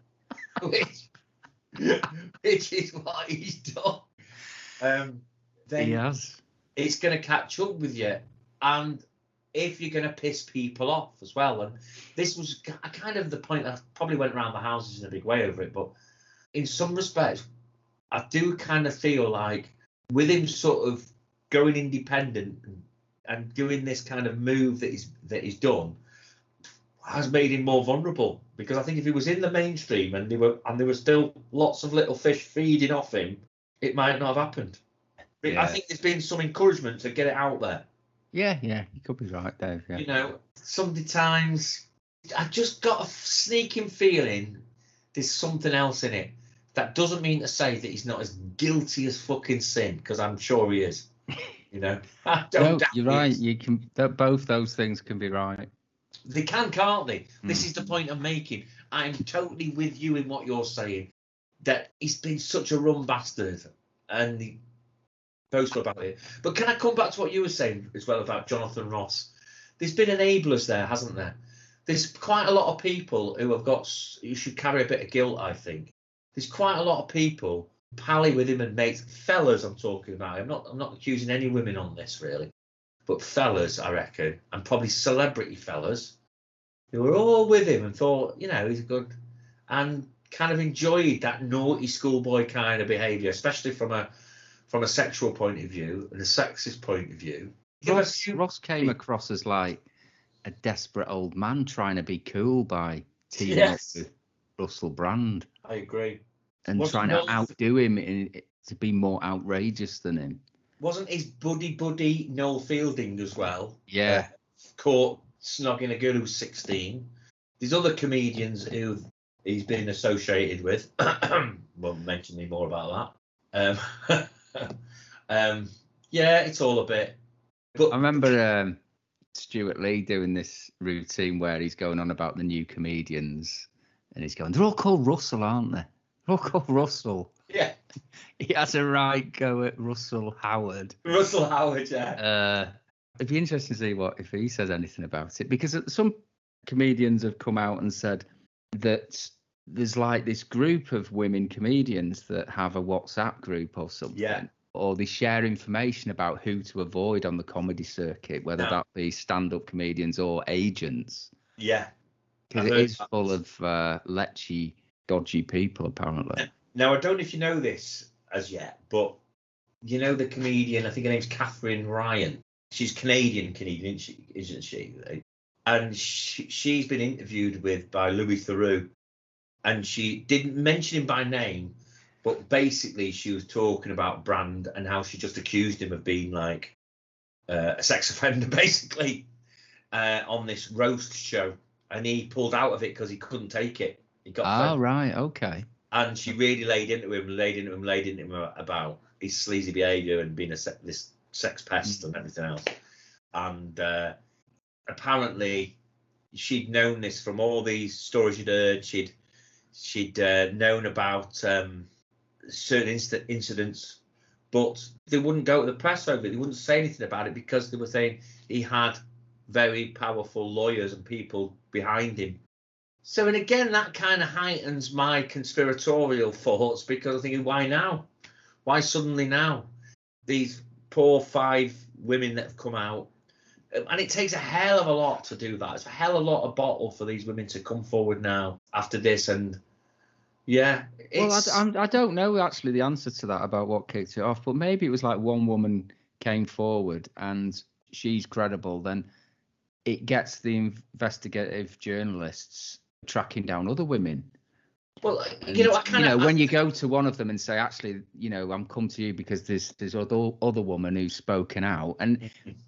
which is what he's done. Then he has. It's going to catch up with you, and if you're going to piss people off as well, and this was kind of the point. I probably went around the houses in a big way over it, but in some respects, I do kind of feel like with him sort of going independent and doing this kind of move that he's done has made him more vulnerable, because I think if he was in the mainstream and there were still lots of little fish feeding off him, it might not have happened. I think there's been some encouragement to get it out there. Yeah, you could be right, Dave. Yeah. Sometimes I just got a sneaking feeling there's something else in it. That doesn't mean to say that he's not as guilty as fucking sin, because I'm sure he is. No, you're right. You can. Both those things can be right. They can't they? This is the point I'm making. I'm totally with you in what you're saying. That he's been such a rum bastard, and he boastful about it. But can I come back to what you were saying as well about Jonathan Ross? There's been enablers there, hasn't there? There's quite a lot of people who should carry a bit of guilt, I think. There's quite a lot of people pally with him and mates, fellas I'm talking about. I'm not accusing any women on this really, but fellas I reckon, and probably celebrity fellas who were all with him and thought, he's good, and kind of enjoyed that naughty schoolboy kind of behaviour, especially from a sexual point of view and a sexist point of view. Ross came across as like a desperate old man trying to be cool by teaming up with Russell Brand. I agree. And trying to outdo him to be more outrageous than him. Wasn't his buddy Noel Fielding as well? Yeah. Caught snogging a girl who's 16. There's other comedians who he's been associated with. Won't mention any more about that. It's all a bit. But I remember Stuart Lee doing this routine where he's going on about the new comedians, and he's going, they're all called Russell, aren't they? They're all called Russell. Yeah. He has a right go at Russell Howard. Russell Howard, yeah. It'd be interesting to see if he says anything about it, because some comedians have come out and said that there's like this group of women comedians that have a WhatsApp group or something. Yeah. or they share information about who to avoid on the comedy circuit, whether that be stand-up comedians or agents. Yeah. Because it is full of lechy, dodgy people, apparently. Now, I don't know if you know this as yet, but you know the comedian, I think her name's Catherine Ryan. She's Canadian, isn't she? And she's been interviewed by Louis Theroux, and she didn't mention him by name, but basically she was talking about Brand and how she just accused him of being like a sex offender, basically, on this roast show. And he pulled out of it because he couldn't take it. He got right, okay. And she really laid into him about his sleazy behaviour and being this sex pest and everything else. And apparently she'd known this from all these stories she'd heard. She'd known about certain incidents, but they wouldn't go to the press over it. They wouldn't say anything about it because they were saying he had very powerful lawyers and people behind him. So, and again, that kind of heightens my conspiratorial thoughts, because I'm thinking, why now? Why suddenly now? These poor 5 women that have come out, and it takes a hell of a lot to do that. It's a hell of a lot of bottle for these women to come forward now after this. And yeah, well, I don't know actually the answer to that about what kicked it off, but maybe it was like one woman came forward and she's credible, then it gets the investigative journalists tracking down other women. Well, and, when you go to one of them and say, actually, I'm come to you because there's other woman who's spoken out, and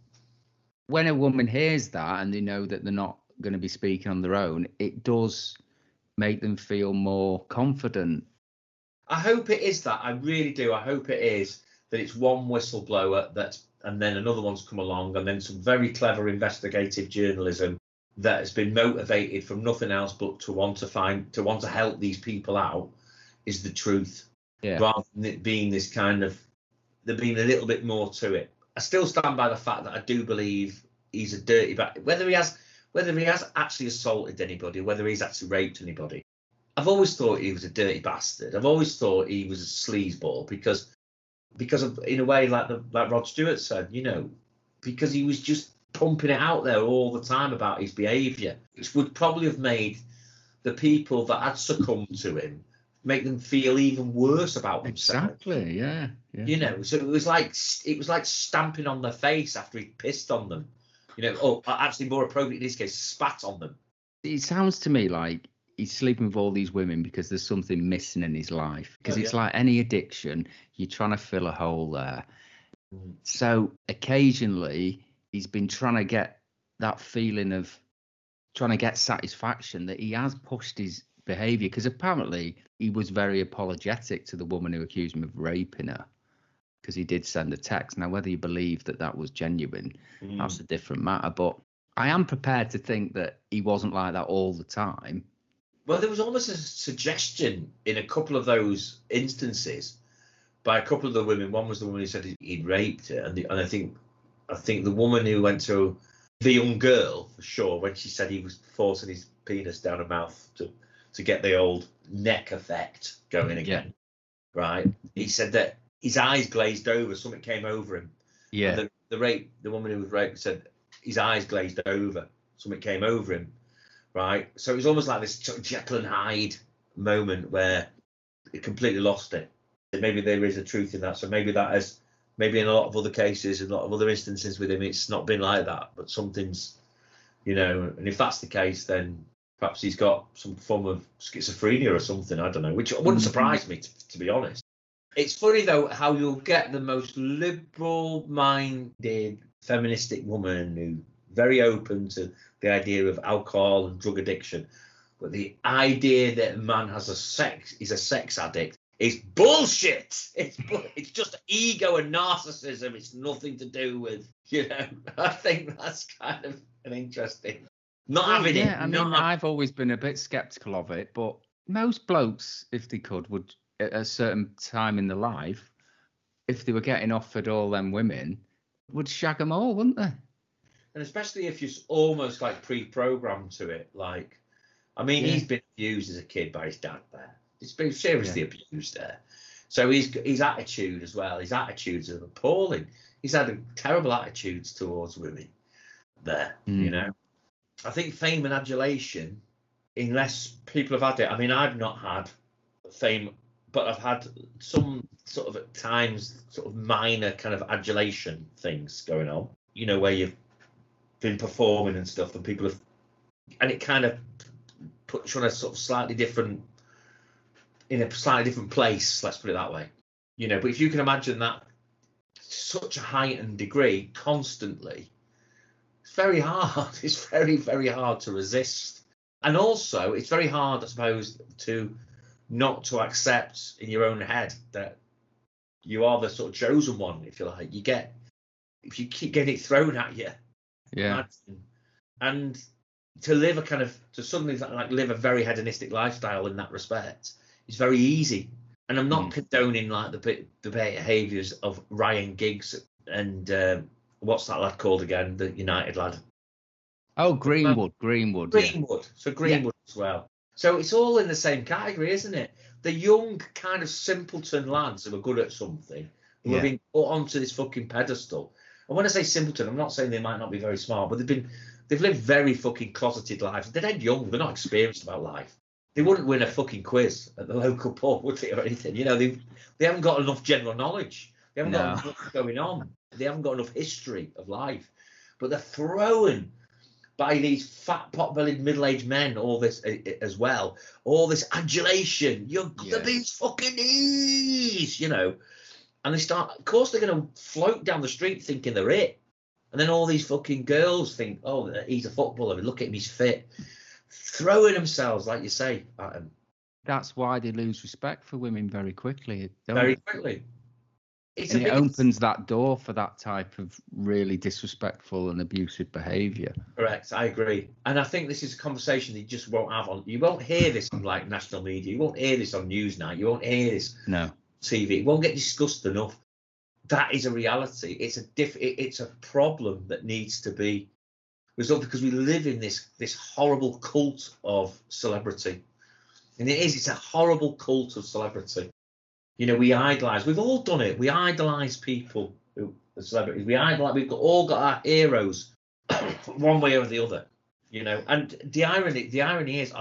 when a woman hears that and they know that they're not going to be speaking on their own, it does make them feel more confident. I hope it is that. I really do. I hope it is that it's one whistleblower and then another one's come along, and then some very clever investigative journalism that has been motivated from nothing else but to want to help these people out is the truth. Yeah. Rather than it being this kind of, there being a little bit more to it. I still stand by the fact that I do believe he's a dirty bastard. Whether he has actually assaulted anybody, whether he's actually raped anybody, I've always thought he was a dirty bastard. I've always thought he was a sleazeball because of, in a way, like Rod Stewart said, because he was just pumping it out there all the time about his behaviour, which would probably have made the people that had succumbed to him make them feel even worse about themselves. Exactly, yeah. So it was like stamping on their face after he pissed on them. Or actually more appropriate in this case, spat on them. It sounds to me like he's sleeping with all these women because there's something missing in his life. Because it's like any addiction, you're trying to fill a hole there. So occasionally he's been trying to get that feeling of trying to get satisfaction that he has pushed his behaviour, because apparently he was very apologetic to the woman who accused him of raping her, because he did send a text. Now, whether you believe that was genuine, that's a different matter. But I am prepared to think that he wasn't like that all the time. Well, there was almost a suggestion in a couple of those instances by a couple of the women. One was the woman who said he'd raped her, and I think the woman who went to the young girl, for sure, when she said he was forcing his penis down her mouth to get the old neck effect going again, right? He said that his eyes glazed over, something came over him. Yeah. And the woman who was raped said his eyes glazed over, something came over him, right? So it was almost like this Jekyll and Hyde moment where he completely lost it. Maybe there is a truth in that. So maybe in a lot of other cases, a lot of other instances with him, it's not been like that, but something's, and if that's the case, then perhaps he's got some form of schizophrenia or something, I don't know, which wouldn't surprise me, to be honest. It's funny, though, how you'll get the most liberal-minded feministic woman who very open to the idea of alcohol and drug addiction, but the idea that a man is a sex addict is bullshit. It's just ego and narcissism. It's nothing to do with, I think that's kind of an interesting... having it. I mean, I've always been a bit sceptical of it, but most blokes, if they could, would at a certain time in their life, if they were getting offered all them women, would shag them all, wouldn't they? And especially if you're almost like pre-programmed to it. Like, I mean, he's been abused as a kid by his dad there. He's been seriously abused there. So his attitude as well, his attitudes are appalling. He's had terrible attitudes towards women there, you know. I think fame and adulation, unless people have had it. I mean, I've not had fame, but I've had some sort of at times sort of minor kind of adulation things going on, you know, where you've been performing and stuff and people have, and it kind of puts you on a sort of slightly different place, let's put it that way, you know. But if you can imagine that such a heightened degree constantly, it's very hard. It's very, very hard to resist. And also it's very hard, I suppose, to not to accept in your own head that you are the sort of chosen one, if you like. If you keep getting it thrown at you, and to live to suddenly like live a very hedonistic lifestyle in that respect is very easy. And I'm not condoning like the behaviours of Ryan Giggs and what's that lad called again, the United lad? Oh, Greenwood. So Greenwood as well. So it's all in the same category, isn't it? The young kind of simpleton lads who are good at something, who have been put onto this fucking pedestal. And when I say simpleton, I'm not saying they might not be very smart, but they've lived very fucking closeted lives. They're dead young. They're not experienced about life. They wouldn't win a fucking quiz at the local pub, would they, or anything? You know, they haven't got enough general knowledge. They haven't got enough going on. They haven't got enough history of life. But they're thrown by these fat, pot-bellied, middle-aged men, all this as well, all this adulation. You're the biggest fucking knees, you know. And they start, of course, they're going to float down the street thinking they're it. And then all these fucking girls think, oh, he's a footballer. Look at him, he's fit. Throwing themselves, like you say, at him. That's why they lose respect for women very quickly. Very quickly. It opens that door for that type of really disrespectful and abusive behaviour. Correct, I agree. And I think this is a conversation that you just won't have on. You won't hear this on like national media. You won't hear this on Newsnight. You won't hear this on TV. It won't get discussed enough. That is a reality. It's a problem that needs to be resolved because we live in this horrible cult of celebrity. And it's a horrible cult of celebrity. You know, we idolise. We've all done it. We idolise people who are celebrities. We've all got our heroes, one way or the other. You know, and the irony is,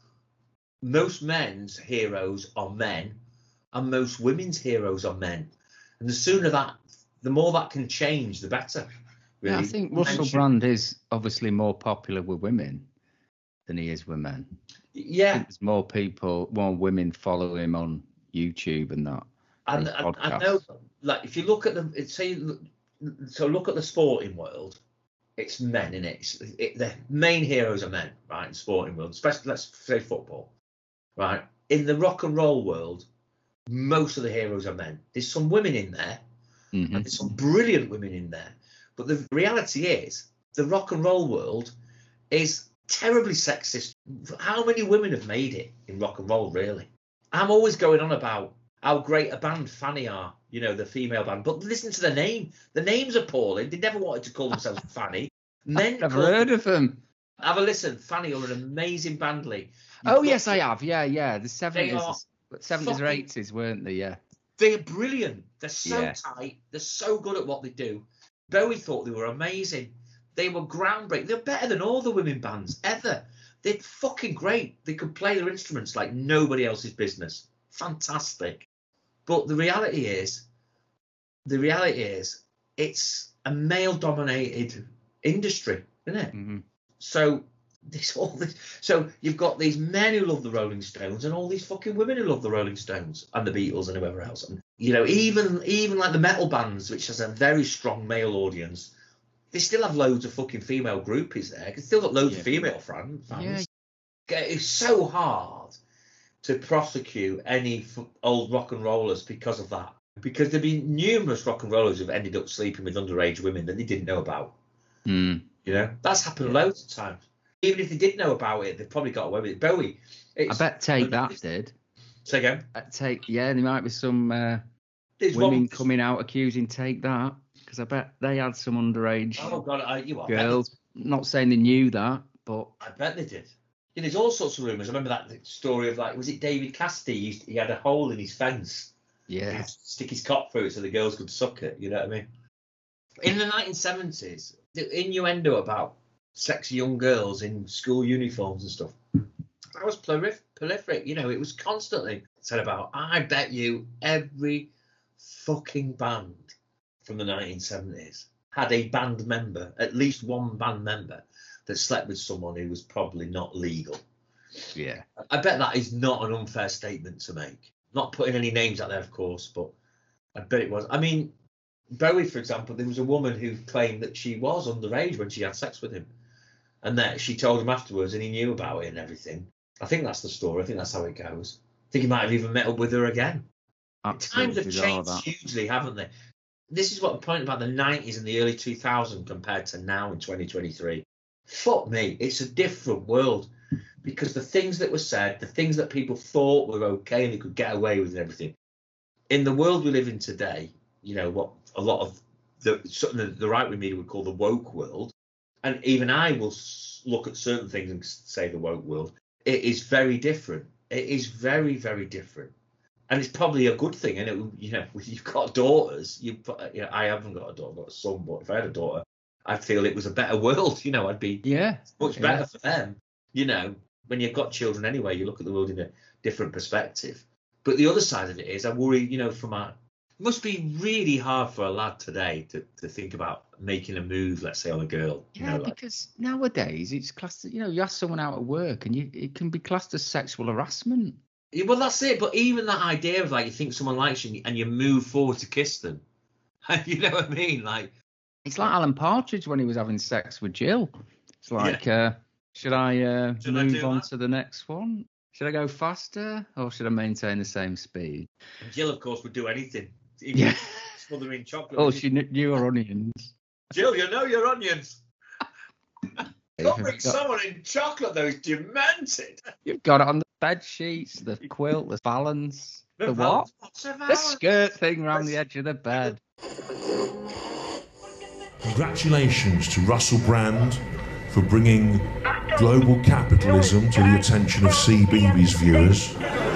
most men's heroes are men, and most women's heroes are men. And the more that can change, the better. Really. Yeah, I think Russell Brand is obviously more popular with women than he is with men. Yeah, I think there's more women follow him on YouTube and that. And I know, like, if you look at look at the sporting world, it's men in it. The main heroes are men, right? In the sporting world, especially let's say football, right? In the rock and roll world, most of the heroes are men. There's some women in there, and there's some brilliant women in there. But the reality is, the rock and roll world is terribly sexist. How many women have made it in rock and roll, really? I'm always going on about how great a band Fanny are, you know, the female band. But listen to the name. The name's appalling. They never wanted to call themselves Fanny. I've never heard of them. Have a listen. Fanny are an amazing band, Lee. Yes, I have. Yeah. The 70s or 80s, weren't they? Yeah. They're brilliant. They're so tight. They're so good at what they do. Bowie thought they were amazing. They were groundbreaking. They're better than all the women bands ever. They're fucking great. They could play their instruments like nobody else's business. Fantastic. But the reality is, it's a male-dominated industry, isn't it? Mm-hmm. So so you've got these men who love the Rolling Stones and all these fucking women who love the Rolling Stones and the Beatles and whoever else. And, you know, even like the metal bands, which has a very strong male audience, they still have loads of fucking female groupies there. They still got loads of female fans. Yeah. It's so hard to prosecute any old rock and rollers because of that. Because there've been numerous rock and rollers who've ended up sleeping with underage women that they didn't know about. You know, that's happened loads of times. Even if they did know about it, they've probably got away with it. Bowie. I bet Take That did. Say again? There might be some women coming out accusing Take That, because I bet they had some underage girls. Not saying they knew that, but I bet they did. Yeah, there's all sorts of rumours. I remember that story of, like, was it David Cassidy? He had a hole in his fence Yeah. He'd stick his cock through it so the girls could suck it. You know what I mean? In the 1970s, the innuendo about sexy young girls in school uniforms and stuff, that was prolific. You know, it was constantly said about. I bet you every fucking band from the 1970s had a band member, at least one band member, that slept with someone who was probably not legal. Yeah. I bet that is not an unfair statement to make. Not putting any names out there, of course, but I bet it was. I mean, Bowie, for example, there was a woman who claimed that she was underage when she had sex with him, and that she told him afterwards, and he knew about it and everything. I think that's the story. I think that's how it goes. I think he might have even met up with her again. Absolutely. Times have changed hugely, haven't they? This is what the point about the 90s and the early 2000s compared to now in 2023. Fuck me, it's a different world, because the things that were said, the things that people thought were okay and they could get away with and everything, in the world we live in today, you know, what a lot of the right-wing media would call the woke world, and even I will look at certain things and say the woke world, it is very different. It is very, very different. And it's probably a good thing. And, you know, you've got daughters. I haven't got a daughter, I've got a son, but if I had a daughter, I'd feel it was a better world. You know, I'd be much better for them. You know, when you've got children anyway, you look at the world in a different perspective. But the other side of it is, I worry, you know, it must be really hard for a lad today to think about making a move, let's say, on a girl. Yeah, you know, because nowadays it's classed, you know, you ask someone out at work and it can be classed as sexual harassment. Yeah, well, that's it. But even that idea of, like, you think someone likes you and you move forward to kiss them, you know what I mean? Like, it's like Alan Partridge when he was having sex with Jill. It's like, should I move on to the next one? Should I go faster or should I maintain the same speed? And Jill, of course, would do anything. Yeah. Smothering chocolate. Oh, she knew her onions. Jill, you know your onions. Covering someone in chocolate, though, is demented. You've got it on the bed sheets, the quilt, the valance. The what? The skirt thing around the edge of the bed. Congratulations to Russell Brand for bringing global capitalism to the attention of CBeebies viewers.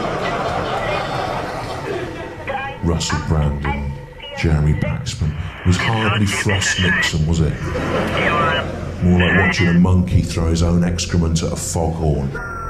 Russell Brand and Jeremy Paxman. It was hardly Frost Nixon, was it? More like watching a monkey throw his own excrement at a foghorn.